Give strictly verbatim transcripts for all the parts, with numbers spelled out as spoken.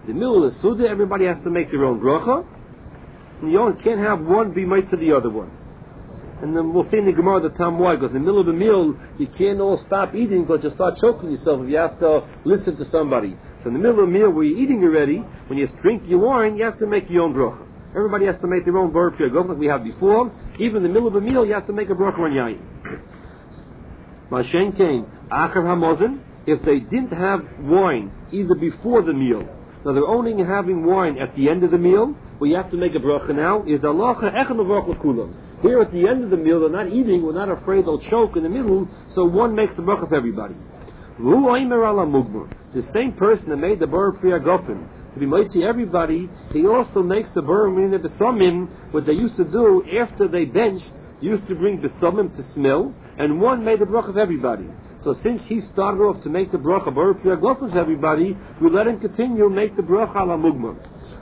The middle of the Suda, everybody has to make their own bracha. And you only can't have one be made to the other one. And then we'll see in the Gemara the time why, because in the middle of the meal, you can't all stop eating because you start choking yourself if you have to listen to somebody. So in the middle of the meal where you're eating already, when you drink your wine, you have to make your own bracha. Everybody has to make their own bracha piyagov like we have before. Even in the middle of a meal, you have to make a bracha on yayin. Mashen came, Acher HaMozen, if they didn't have wine either before the meal, now they're only having wine at the end of the meal, well you have to make a bracha now, is Alacha Echem Avach L'Kulam. Here at the end of the meal, they're not eating, we're not afraid they'll choke in the middle, so one makes the bracha for everybody. The same person that made the bar priya gofen to be mighty everybody, he also makes the bar mina besamim. What they used to do after they benched, they used to bring besamim to smell, and one made the bracha of everybody. So since he started off to make the bracha bar priya gofen for everybody, we let him continue make the bracha ala mugma.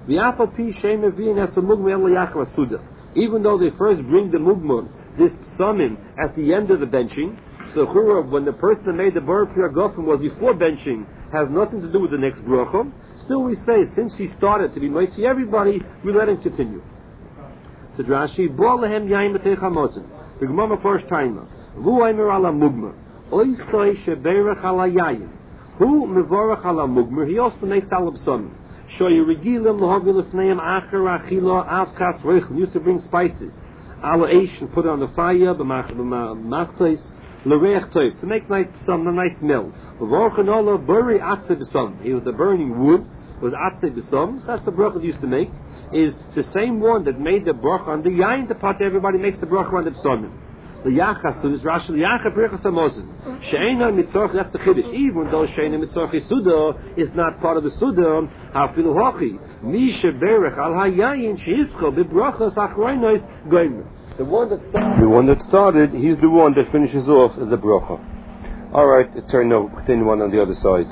Even though they first bring the mugma, this besamim at the end of the benching. So when the person that made the bar priya gofen was before benching, has nothing to do with the next bracha. Still we say, since he started to be mighty everybody, we let him continue. To Rashi, bo lehem yaim b'teich hamosin. The Gemara first time. Vu aimer ala mugmer. Oisoi sheberach ala yayin. Hu mevorach ala mugmer. He also makes alab son. Shoy regilim lohagil lefneim acher achila avkas reichel. Used to bring spices. Ala eish and put it on the fire. B'machtois. L'reich toiv, to make nice some a nice smell. He was the burning wood, was atzei b'som. So that's the bracha they used to make. Is the same one that made the bracha on the yain. The part everybody makes the bracha on the b'somim. The yachas, so this Rashi, the yachas bracha samozin. She'ena mitzorch, that's the chiddush. Even though she'ena mitzorch suda is not part of the suda, hafilu hochi. Mi sheberech al hayayin she'izcho b'brachas achroinos goyim. The one that started, the one that started, he's the one that finishes off the bracha. All right, turn no, thin one on the other side.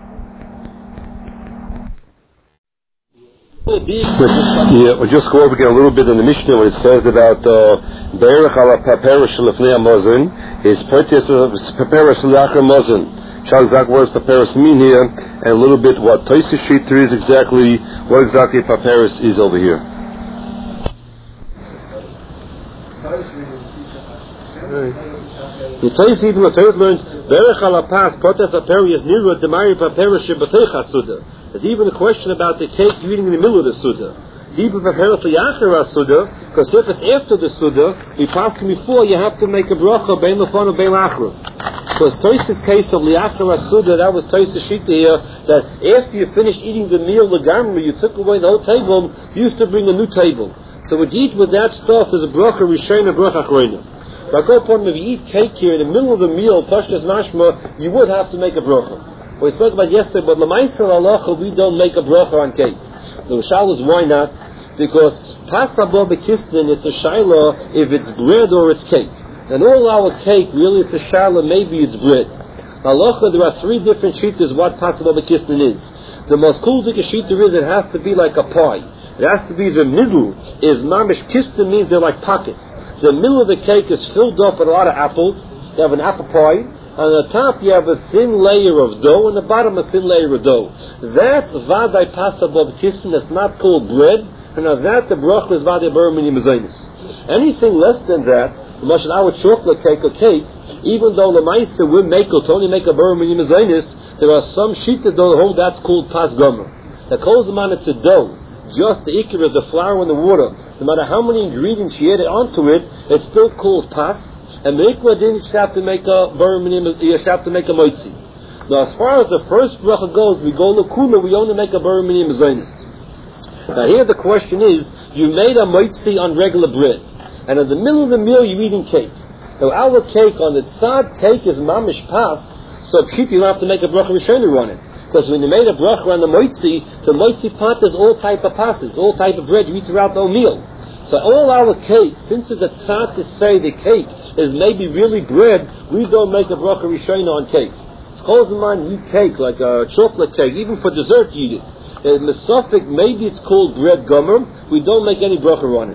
Yeah, we'll just go over again a little bit in the Mishnah where it says about Be'erech ala paperish lefnei hamazon is purchase of paperish l'achar mazon. Shall exactly what does papyrus mean here, and a little bit what Tosfos Shita is exactly, what exactly papyrus is over here. The Tosfos even what Tosfos learns, Berech ala pas potas papyrus niru demari papyrus shebatei chasuda. There's even a question about the cake you're eating in the middle of the suda. Even papyrus liachar suda, because if it's after the suda, we passed before you have to make a bracha bein lefon or bein lachra. Because Tosfos' case of liachar suda, that was Tosfos Shita here, that after you finished eating the meal, the garment, you took away the whole table, you used to bring a new table. So what you eat with that stuff is a bracha rishona, bracha achroina. But go upon if you eat cake here in the middle of the meal, pashtas mashma, you would have to make a bracha. We spoke about yesterday, but l'maisel halacha we don't make a bracha on cake. The shal is why not? Because pasabo bekisnin it's a shaila if it's bread or it's cake. And all our cake really it's a shaila maybe it's bread. Halacha there are three different shitas what pasabo bekisnin is. The most cool thing shita is it has to be like a pie. It has to be the middle is mamish kisnin means they're like pockets. The middle of the cake is filled up with a lot of apples. You have an apple pie. On the top you have a thin layer of dough, and the bottom a thin layer of dough. That's vaday pasabo b'kisnin. That's not called bread. And on that the bracha is vaday bar minim zaynis. Anything less than that, much our chocolate cake or cake, even though the meister we make it to only make a bar minim zaynis, there are some shitas that hold that's called pas gomer. That calls them on it's a dough. Just the ikar is the flour and the water. No matter how many ingredients you add onto it, it's still called pas. And the ikra didn't have to make a burminim, you have to make a moitzi. Now, as far as the first bracha goes, we go lekula, we only make a burminim zaynis. Now, here the question is, you made a moitzi on regular bread, and in the middle of the meal you're eating cake. Now, our cake on the tzad cake is mamish pas, so pshit you don't have to make a bracha rishonu on it. Because when you made a bracha on the moitzi, the moitzi pot is all type of pastas, all type of bread you eat throughout the whole meal. So all our cake, since it's a tzad to say the cake is maybe really bread, we don't make a bracha rishona on cake. It's called man eat cake, like a chocolate cake, even for dessert you eat it. In Mesophic, maybe it's called bread gomer, we don't make any bracha on it.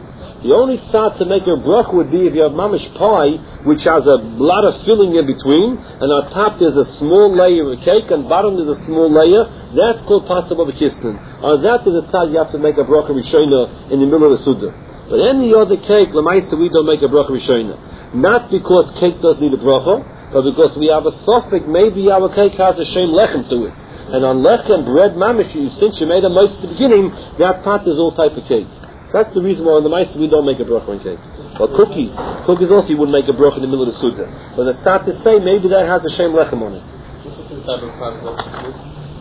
The only tzad to make a bracha would be if you have mamish pie, which has a lot of filling in between, and on top there's a small layer of cake, and bottom there's a small layer. That's called possible b'kisnin. On that there's a tzad you have to make a bracha rishona in the middle of the suda. But any other cake, l'maisa, we don't make a bracha rishona. Not because cake doesn't need a bracha, but because we have a suffix. Maybe our cake has a shem lechem to it. And on lechem, bread mamish, since you made a mitzvah at the beginning, that pot is all type of cake. That's the reason why on the mitzvah we don't make a bracha on cake. But cookies, cookies also you wouldn't make a bracha in the middle of the suda. But it's not to say maybe that has a shem lechem on it. What's the type of pasta?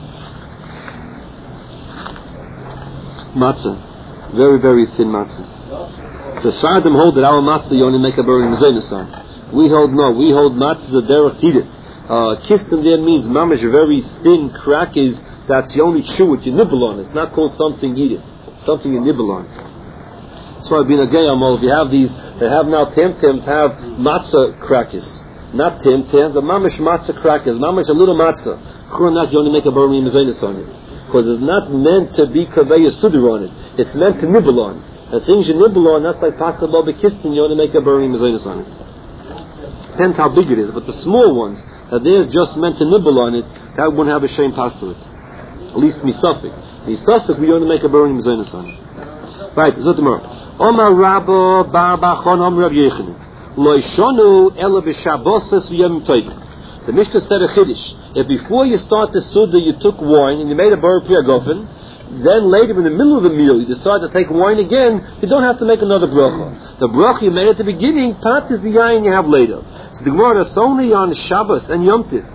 Matzah, very very thin matzah. The Sfardim hold that our matzah you only make a bracha in Mezainis on. We hold no, we hold matzah the derech eat it. Uh, kistan there means mamish very thin crackers that you only chew it, you nibble on it. It's not called something eat it, something you nibble on. So I've been a gay amol. If you have these, they have now Temtems have matzah crackers, not Temtem, but mamish matzah crackers, mamish a little matzah. Churnat you only make a bracha in Mezainis on it because it's not meant to be kaveh sudir on it. It's meant to nibble on. The things you nibble on, that's like pasta bo bekistin. You only make a bracha in Mezainis on it. Depends how big it is, but the small ones that there's just meant to nibble on it, that wouldn't have a shame pasta to it. At least misafik. Misafik, we only make a burning mezainis on it. Right, so tomorrow. Omar Rabbo Bar Bachon Omar Rav Yechanan Lo Ishonu Ela B'Shabbos V'Yom Tovim. The Mishnah said a chiddush. If before you start the suda you took wine and you made a bar priya gofen, then later in the middle of the meal you decide to take wine again, you don't have to make another bracha. The bracha you made at the beginning, part is the yain you have later. So the Gemara, that's only on Shabbos and Yom Tov.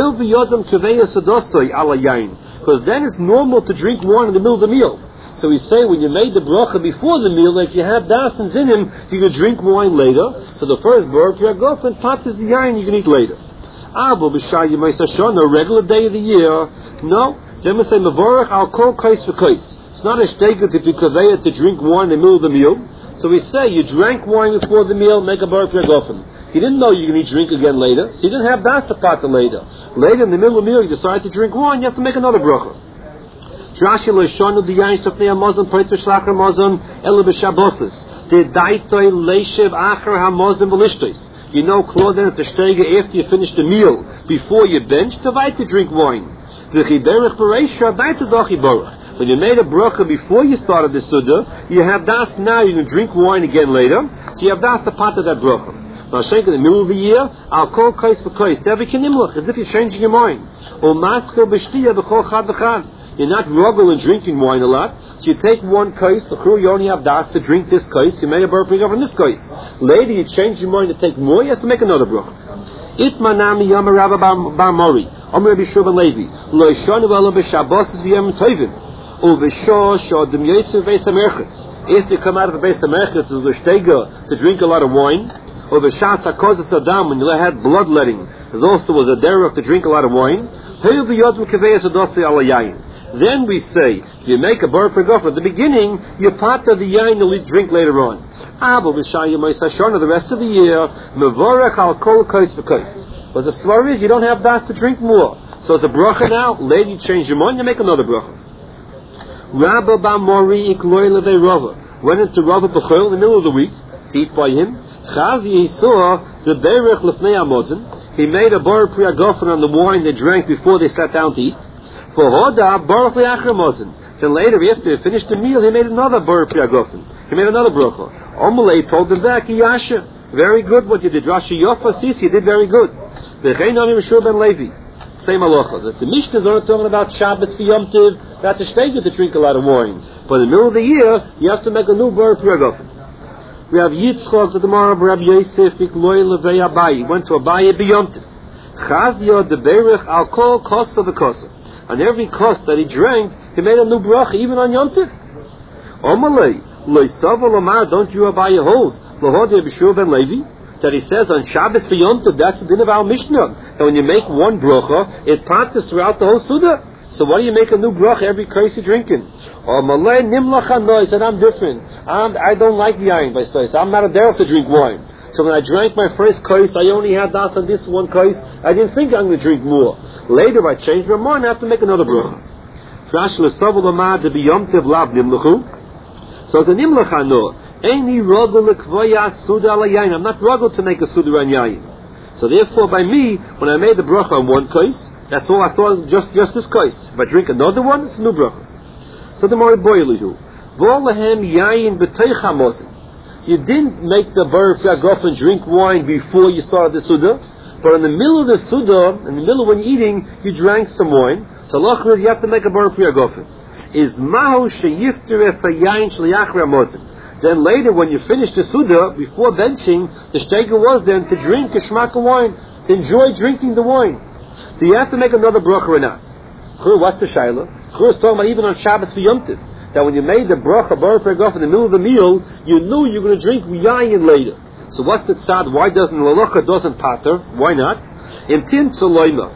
Because then it's normal to drink wine in the middle of the meal. So we say when you made the bracha before the meal, if you have dasins in him, you can drink wine later. So the first bracha you go and part is the yain you can eat later. Abu b'shai a regular day of the year. No. Then we say mevorach al kol kais v'kais. It's not a shteigut to be kaveya to drink wine in the middle of the meal. So we say you drank wine before the meal, make a bar gofen. You didn't know you were going to drink again later, so you didn't have that to part later. Later in the middle of the meal, you decide to drink wine, you have to make another bracha. Rashi lo shonu diyayin sofnei hamazon poitzer shlachar hamazon ela b'shabbos. The daitoi leishev achar hamazon v'lishtos. You know, Claude, it's a shteiga after you finish the meal, before you bench, to wait to drink wine. When you made a bracha before you started the suda, you have das now, you can drink wine again later, so you have das the part of that bracha. Now, in the middle of the year, I'll call kais for kais, as if you're changing your mind. You're not ruggle and drinking wine a lot, so you take one kais, you only have das to drink this kais, you made a bracha over this kais. Later, you change your mind to take more, you have to make another bracha. Itmanami Yama Rabba Bar Mori, Omer Rabbi Shua ben Levi, Lo Yishonu Elo B'Shabbos V'Yom Tovim, U'V'Shor Shodem Yotzei Beis HaMerchetz. If you come out of the Beis HaMerchetz as a shteiga to drink a lot of wine, or V'Shas HaKozes Adam, when you had bloodletting, there also was a derech to drink a lot of wine, Heyu V'Yodem Kavei Sadosei Ala Yayin. Then we say, if you make a bar gofen at the beginning, you part of the yain you'll drink later on. Abu b'shayim ma'isashona the rest of the year, mevorach al kol kais v'kais. But the story is you don't have that to drink more. So it's a bracha now. Later you change your mind, you make another bracha. Rabba ba'mori ikloy levei Rava went into Rava b'chol in the middle of the week to eat by him. Chazi he saw the berech lefnei hamazon. He made a bar priya gofen on the wine they drank before they sat down to eat. For Hoda, Baruch Liachar Mosen. Then later, after he finished the meal, he made another Baruch Priyagofen. He made another bracha. Omalei told him back, Yasha, very good what you did. Rashi Yofa Sisi, you did very good. V'chein Ami Meshur ben Levi. Same halacha. The, the Mishnah is only talking about Shabbos for Yom Tov, that the shteiga to drink a lot of wine. But in the middle of the year, you have to make a new Baruch Priyagofen. We have Yitzchak, the Gemara, Rabbi Yosef, Ikloy Levei Abayi. He went to Abayi b'Yom Tov. Chazio de Berech al kol kosa v'kosa. On every cost that he drank, he made a new bracha, even on Yom Tov. Omalei, loisav l'omar, don't you Abaye hold? Lohod Yebishur ben Levi, that he says on Shabbos for Yom Tov, that's the din of our Mishnah. And when you make one bracha, it parts throughout the whole Suda. So why do you make a new bracha every kais you're drinking? Omalei nimlach hanoi, said I'm different. I'm, I don't like the yain by stories. I'm not a derech to drink wine. So when I drank my first kais, I only had das on this one kais. I didn't think I'm going to drink more. Later, I changed my mind. I have to make another bracha. So the nimlach hano, Any ruggle lekvoya suda ala yain. I'm not ruggle to make a suda on yain. So therefore, by me, when I made the bracha on one kais, that's all I thought, just just this kais. If I drink another one, it's a new bracha. So the more boilihu, v'olahem yain b'teicha mosin. You didn't make the bar gofen drink wine before you started the suda, but in the middle of the suda, in the middle of when you're eating, you drank some wine. So lachar is you have to make a bar gofen. Is mahu sheyifter es hayayin shliachra mosin. Then later, when you finish the suda, before benching, the shtega was then to drink a shmak of wine, to enjoy drinking the wine. Do you have to make another bracha or not? What's the shaila? Chur is talking about even on Shabbos for Yom Tov, that when you made the bracha bar gofen in the middle of the meal, you knew you were going to drink yayin later. So what's the tzad? Why doesn't the halacha doesn't pater? Why not? In tin saloima,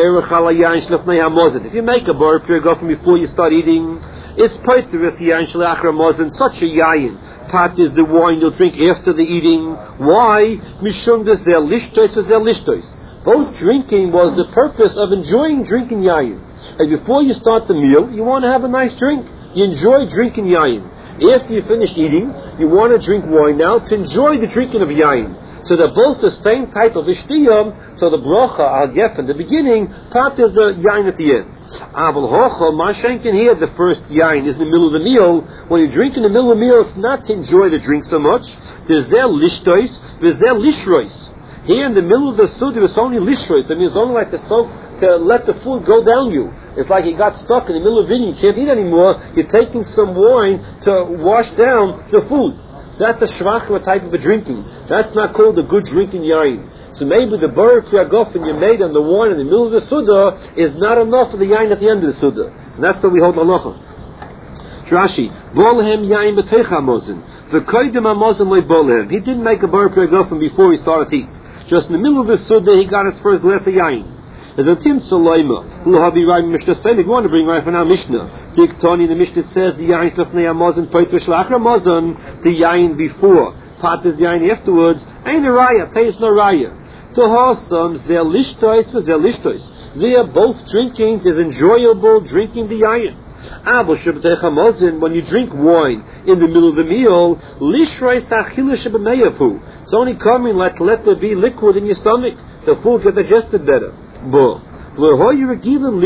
if you make a bar gofen before you start eating, it's pater if yayin shalachra mozen, such a yayin. Pat is the wine you'll drink after the eating. Why? Mishum dezel lishtois dezel lishtois. Both drinking was the purpose of enjoying drinking yayin. And before you start the meal, you want to have a nice drink. You enjoy drinking yayin. After you finish eating, you want to drink wine now to enjoy the drinking of yayin. So they're both the same type of ishtiyam. So the bracha al gef in the beginning, pat is the yayin at the end. Abel hocha mashenkin here, the first yayin is in the middle of the meal. When you drink in the middle of the meal, it's not to enjoy the drink so much. There's there lishtois, there's there lishrois. Here in the middle of the suda, it's only lishrois. That means it's only like to soak, to let the food go down you. It's like you got stuck in the middle of eating, you can't eat anymore. You're taking some wine to wash down the food. So that's a shvachra type of a drinking. That's not called a good drinking yain. So maybe the baruch yagofen you made on the wine in the middle of the suda is not enough for the yain at the end of the suda. And that's what we hold halacha. Rashi, bolhem yain b'teicha mozin. V'koydem ha-mozin loy bolhem. He didn't make a baruch yagofen before he started to eat. Just in the middle of the suda, he got his first glass of yain. As a tim saloima, l'habi rai mishnah saying, if you want to bring right from our mishnah, Diktoni, the mishnah says, the yain shlefnei ha-mozin, poitva shlachra mozin, the yain before, pat is yain afterwards, ain't a raya, taste no raya. To hosam, zel lishtois for zel lishtois. They are both drinking, is enjoyable drinking the yain. Abel shabbatei mozin, when you drink wine in the middle of the meal, lishrois ta'achila shabameyafu. It's only coming like let there be liquid in your stomach. The food gets digested better. Bo. It wasn't in the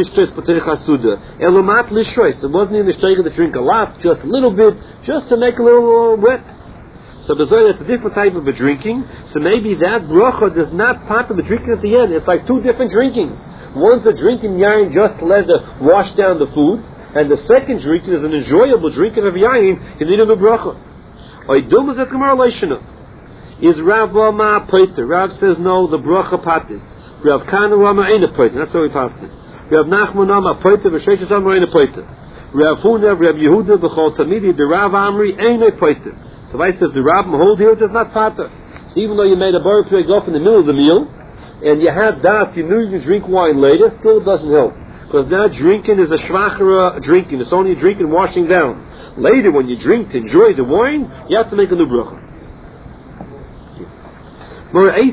shaycha to drink a lot, just a little bit, just to make a little uh, wet. So that's a different type of a drinking. So maybe that bracha does not part of the drinking at the end. It's like two different drinkings. One's a drinking yain just to let it wash down the food, and the second drinking is an enjoyable drinking of yain. You need a new bracha. Is Rav Ma Peter? Rav says no. The bracha patis. Rav Kana Rama ain't a poiter. That's how we passed it. Rav Nachman Rama poiter. V'sheish Rama ain't a poiter. Rav Huna, Rav Yehuda, B'chol Tamidi, the Rav Amri ain't a poiter. So I says the Rav hold here does not pater. So even though you made a bar to go off in the middle of the meal, and you had that, you knew you drink wine later, still doesn't help. Because now drinking is a shvachara drinking. It's only drinking, washing down. Later, when you drink to enjoy the wine, you have to make a new bracha. It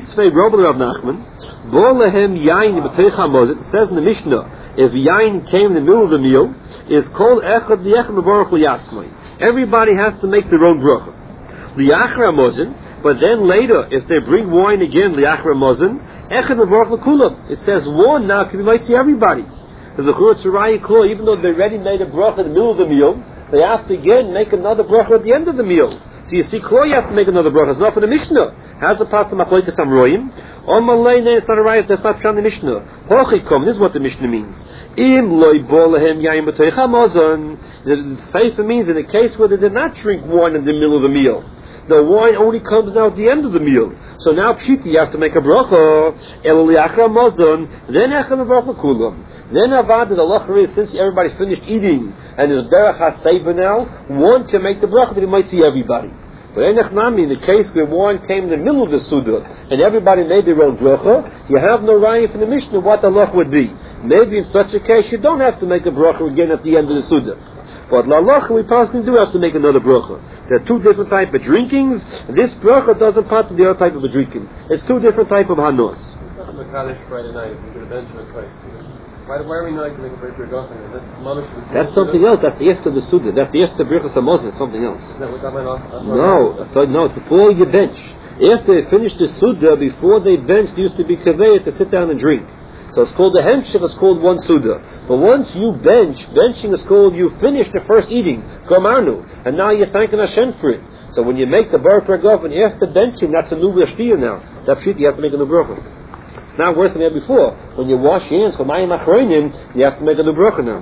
says in the Mishnah, if yain came in the middle of the meal, it's called echad li'echad mevarach li'yatzmai. Everybody has to make their own bracha. Li'achra mozin, but then later, if they bring wine again, li'achra mozin, echad mevarach l'kulam. It says one now can be might see everybody. There's a church tzarayik, even though they already made a bracha in the middle of the meal, they have to again make another bracha at the end of the meal. So you see, Klo, you have to make another bracha. It's not for the Mishnah. How's the part of Machlokes Amroyim? On Malay, it's not a right. That's not from the Mishnah. Hochikom. This is what the Mishnah means. Im loy bolehem yaim b'toicha mozon. The Sefer means in the case where they did not drink wine in the middle of the meal. The wine only comes now at the end of the meal. So now pshiti, you have to make a bracha. El liachra mozon. Then echem bracha kulam. Then avad the halacha is, since everybody's finished eating and there's derech haseiba now, one can make the bracha that he might see everybody. But enechnami, in the case where one came in the middle of the suda and everybody made their own bracha, you have no raya from the Mishnah what the halacha would be. Maybe in such a case you don't have to make a bracha again at the end of the suda. But la halacha we personally do have to make another bracha. There are two different types of drinkings. This bracha doesn't part of the other type of a drinking. It's two different types of hanos. Why, why are we not going to break your girlfriend? Is that mamish? That's something else. That's the after the Suda. That's the after Birchas Hamazon. Something else. Is that what that meant off? No, so, no. Before you bench, after they finish the Suda, before they bench, there used to be kaveh to sit down and drink. So it's called the hemshich. It's called one Suda. But once you bench, benching is called you finish the first eating, gomarnu, and now you're thanking Hashem for it. So when you make the bar pergof and after benching, that's a new rashtiya now. That's shit. You have to make a new bracha. It's not worse than you had before. When you wash your hands for mayim achronim, you have to make a new bracha now.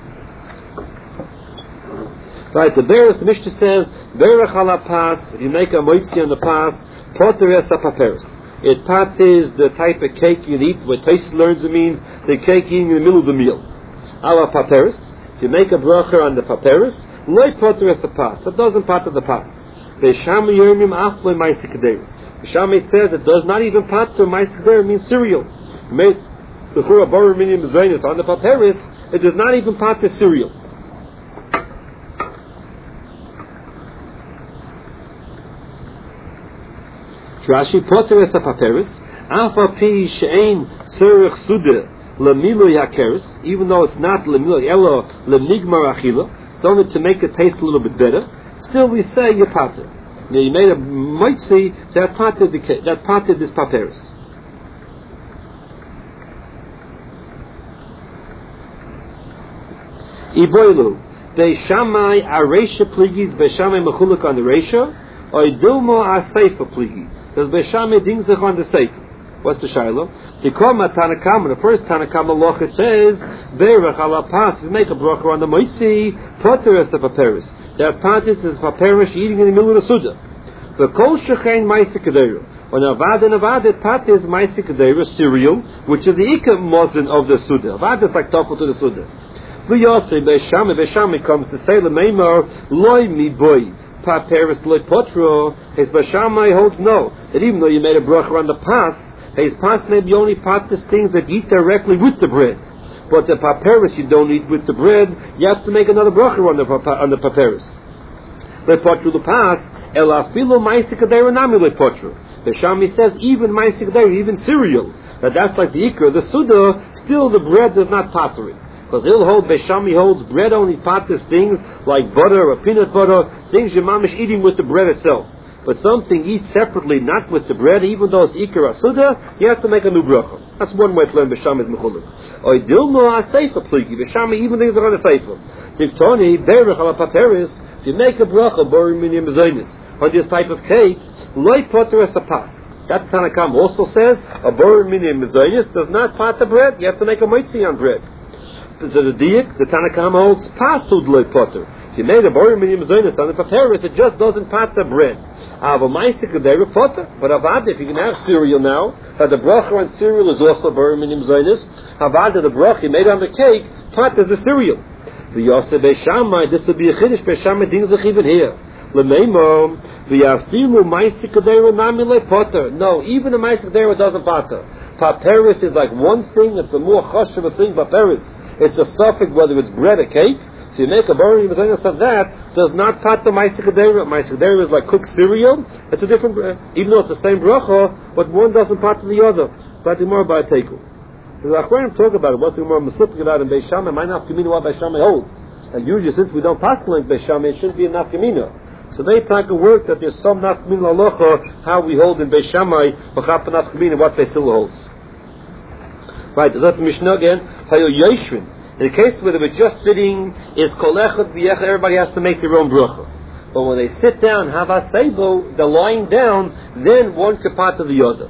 Right. The Beres, the Mishnah says, berach ala pas. If you make a moitzi on the pas, poter es paperes. It pat is the type of cake you eat. What Taisa learns it means the cake eating in the middle of the meal. Ala paperes. If you make a bracha on the paperes, loy poter es pas. That doesn't pat of the pas. Beishami yomim afle ma'aseh. Beishami says it does not even pat to ma'aseh means cereal. Made the chura borer minim zaynis on the paperis, it does not even pat to cereal. Rashi poter es paperis afa pi she'ein tzerich suda lemilo yakeres, even though it's not lemilo elo lemnigmar achila, it's only to make it taste a little bit better. Still, we say you pater. Now you made a moitzi that pater the that pater this paperis. Iboilu beishamai areisha pligis beishamai mechuluk on the reisha or idilmo aseifa pligi. Does beishamai ding zich on the seifa? What's the shaila? The koma tanakama, the first tanakama loch it says berach ala pas. If you make a bracha on the moitzi, poter es paperis. That patis is paperis eating in the middle of the suda. The kol shechein ma'aseh kedera. When avad and avad patis ma'aseh kedera cereal, which is the ikar mozen of the suda. Avad is like tofu to the suda. V'yosei beishami beishami comes to say lemeimar loy mi boy paperis loy potro. His beishamai holds no, that even though you made a bracha on the pas, his pas may be only patis things that you eat directly with the bread. But the paperis you don't eat with the bread, you have to make another bracha on the on the paperis. Lepotru the pas elafilu ma'aseh kedera nami lepotru. The Shami says even ma'aseh kedera, even cereal, that that's like the ikar, the suda. Still the bread does not pater it, because he'll hold Beishami holds bread only patters things like butter or peanut butter, things your mamish eating with the bread itself. But something eats separately, not with the bread, even though it's ikar or suda, you have to make a new bracha. That's one way to learn Beishami's mechuluk. Or dilmo aseifa pligi. Beishami even things are on the seifa. Diktoni berach ala paperis. If you make a bracha borim minim zaynis on this type of cake, loy poter es pas. That Tanakam also says a borim minim zaynis does not pat the bread. You have to make a moitzi on bread. So the diak, the Tanakam holds pasud loy poter. If you made a borim minim zaynis on the paperis, it just doesn't pat the bread. Ava ma'aseh kedera poter. But avad, if you can have cereal now, that the bracha on cereal is also borim minim zaynis. Avad, the bracha you made on the cake, pat is the cereal. The Yosef Beishamai, this will be a chiddush. Beishamai dings zich even here. Lemeimo v'yafilu ma'aseh kedera nami lepoter. No, even the ma'aseh kedera doesn't pater. Paperis is like one thing. It's a more chashuv a thing. Paperis, it's a suffix whether it's bread or cake. So you make a borim minim of that does not pater ma'aseh kedera. Ma'aseh kedera is like cooked cereal. It's a different, uh, even though it's the same bracha, but one doesn't pater the other. But the more by teku. The Achronim talk about it. What's the more Mesupik about in Beishamai? Might not Kamina what Beishamai holds. And usually, since we don't pass like Beishamai, it shouldn't be a nafkamina. So they take a work that there's some nafkamina alocha how we hold in Beishamai, b'chap nafkamina what they still holds. Right? Is that the Mishnah again? Hayo Yeshvin. In the case where they were just sitting, is kolechot v'yech. Everybody has to make their own bracha. But when they sit down, havaseibo, they're lying down. Then one can part of the other.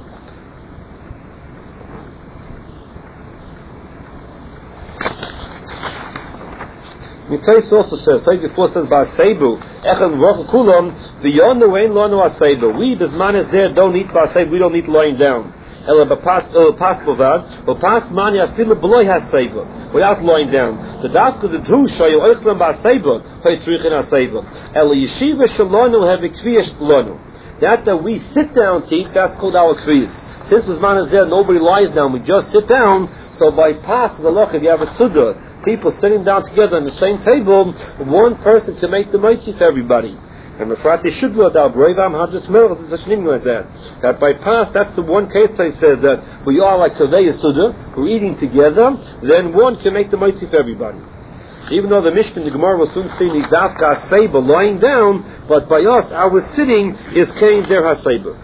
Mitzvah also says, like before says, Ba'aseibu, Echel Rochel Kulam, the Yonu Ein Lonu Aseibu. We, this man is there, don't eat Ba'aseibu, we don't eat lying down. Ela Ba'pas Bovad, Ba'pas Mani Afilu B'loi Haseibu, without lying down. The Dafka the Dhu Shoyu Oichlam Ba'aseibu, Hoitzrichin Aseibu. Ela Yeshiva Shalonu have a Kviyash Lonu. That that we sit down to eat, that's called our Kviyas. Since this man is there, nobody lies down, we just sit down, so by pas the loch, if you have a Suda, people sitting down together on the same table, one person to make the moitzi for everybody. And Mefrati should know that Brevam Hadras Melech is such an like that. That by past, that's the one case I said that we are like Kaveh Yasuda, we're eating together, then one can make the mitzvah for everybody. Even though the Mishnah in the Gemara will soon see Nidavka Haseba lying down, but by us, our sitting is Kain Der Haseba.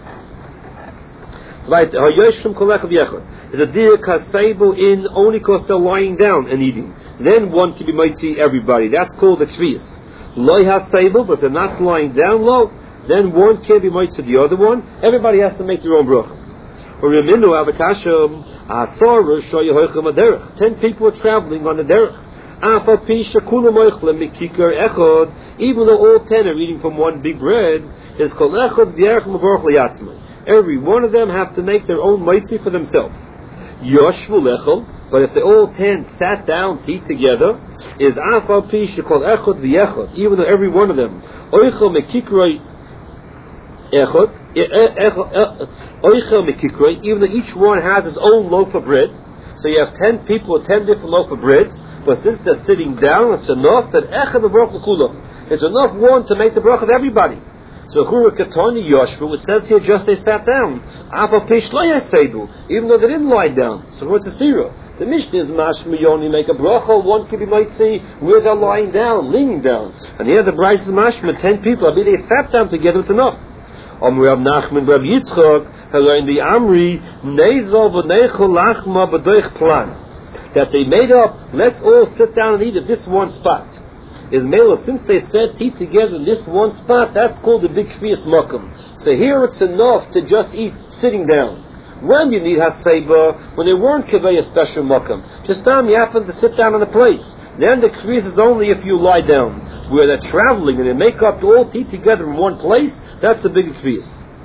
Is a Dir Kasebo in only because they're lying down and eating. Then one can be mitzvah everybody. That's called a Kvias. Loi Hasebo, but if they're not lying down low, then one can't be mitzvah the other one. Everybody has to make their own bracha. Or Reminu Avakasham Asar Shoy Derech. Ten people are traveling on the derech. Even though all ten are eating from one big bread, is every one of them have to make their own mitzvah for themselves. But if they all ten sat down to eat together, is even though every one of them even though each one has his own loaf of bread, so you have ten people with ten different loaf of breads. But since they're sitting down, it's enough that echad b'brach l'kulam. It's enough one to make the brach of everybody. So Chura Katoni Yoshvu, it says here just they sat down. Afa pish lo yasedu, even though they didn't lie down. So what's the stira? The Mishnah is mashma yoni make a bracha. One can be might see where they're lying down, leaning down. And here the Bryce is mashma. Ten people, I mean they sat down together. It's enough. Om Rav Nachman, Rav Yitzchak, in the Amri Neizol v'neichol lachma b'doich plan. That they made up, let's all sit down and eat at this one spot. Is Mela, since they said eat together in this one spot, that's called the big Kvias Makam. So here it's enough to just eat sitting down. When you need Haseba, when they weren't Kaveh a special Makam. Just time you happen to sit down in a place. Then the Kvias is only if you lie down. Where they're traveling and they make up to all eat together in one place, that's the big Kvias.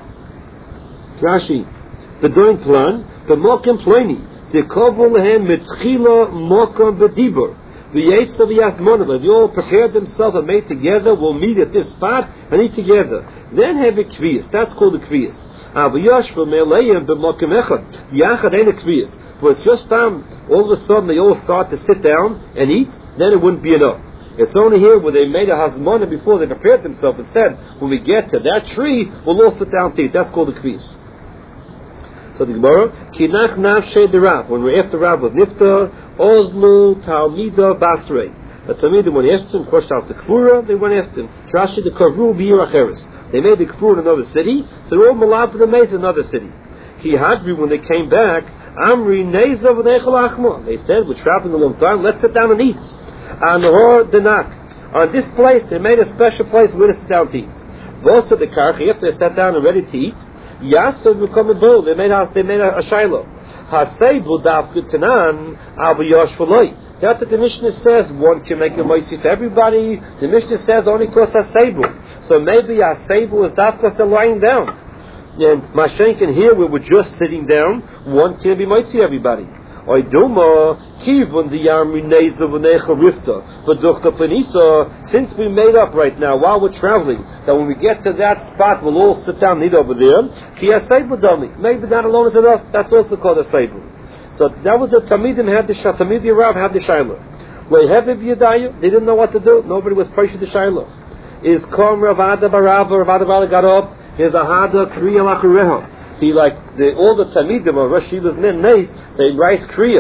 Rashi, the doing plan, the Makam Plani. The Kovolhem Mitchila Mokam Bedibur. The Yates of Yasmonova. They all prepared themselves and made together. We'll meet at this spot and eat together. Then have a Kvias. That's called a Kvias. Avayoshva Melayim B'Mokam Echad. Yachad ain't a Kvias. But it's just time, all of a sudden they all start to sit down and eat, then it wouldn't be enough. It's only here where they made a Hazmona before they prepared themselves and said, when we get to that tree, we'll all sit down to eat. That's called a Kvias. So the Gemara, Kinach Nafshe the Rav. When we after Rav was Nifta, Ozlu Talmida Basrei. The Talmidim went after him, pushed out the Kfura, they went after him. Trashi the Kavru B'Yir Acheres. They made the Kfura in another city, so they're all Malad for the Mesa in another city. Ki Hadri, when they came back, Amri Neza V'Neichel Achma. They said, we're traveling a long time, let's sit down and eat. And Hor Denak. On this place, they made a special place where to sit down to eat. Vosa the Karchi, after they sat down and ready to eat, Yasod become a bull. They made a, they made a, a shiloh. Haseibu davkud tanan abu yosh v'loi. That's what the Mishnah says. One can make a moisi for everybody. The Mishnah says only because haseibu. So maybe haseibu is that because they're lying down. And Mashenkin here, we were just sitting down. One can be moisi everybody. Oiduma kivun the yamri neza v'necha rifta v'duchta panisa. Since we made up right now while we're traveling that when we get to that spot we'll all sit down and eat over there. Ki haseibu dami. Maybe that alone is enough. That's also called a seibu. So that was the Talmidim had the Talmidei Rav had the Shiloh. Leheviv Yedayu, they didn't know what to do. Nobody was pressured the Shiloh. Is Kom Ravada Barava Ravada Barava got up. Here's a Hada Kriya Lachareha. He like the, all the Talmidim of Rosh Yeshiva's men, they write Kriya.